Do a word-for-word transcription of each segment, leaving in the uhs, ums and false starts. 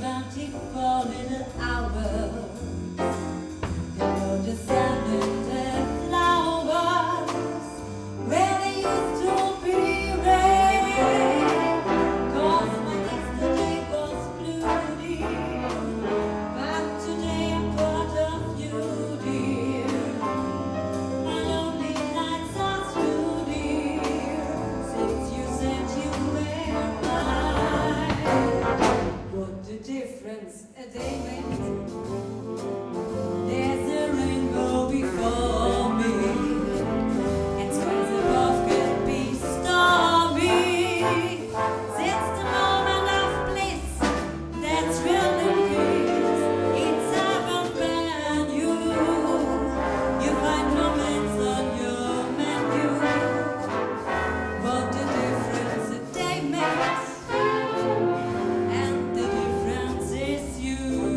twenty-four little hours. You know the sun and the flowers where they used to be red. 'Cause my yesterday was blue, dear, but today I'm part of you, dear. My lonely nights are through, dear, since you said you were mine. What the difference a day makes. There's a rainbow before me, and skies above can be stormy. Since the moment of bliss, that's real and peace. It's heaven brand new. You find romance on your menu. What the difference a day makes, and the difference is you.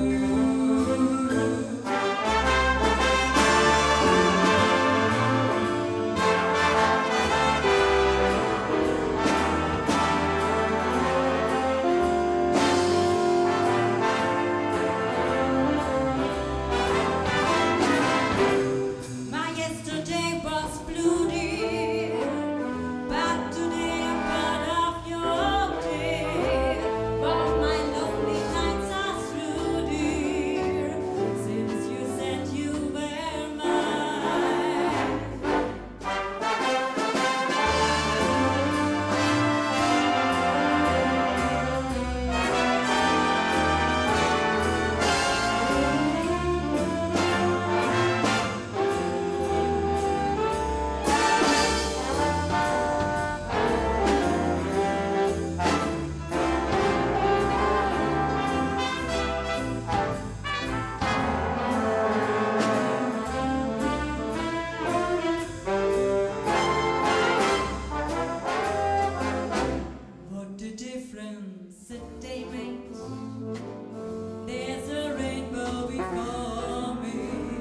My yesterday was blue, dear, but today I'm part of your day. But my lonely nights are through, dear, since you said you were mine. What the difference a day makes. There's a rainbow before me,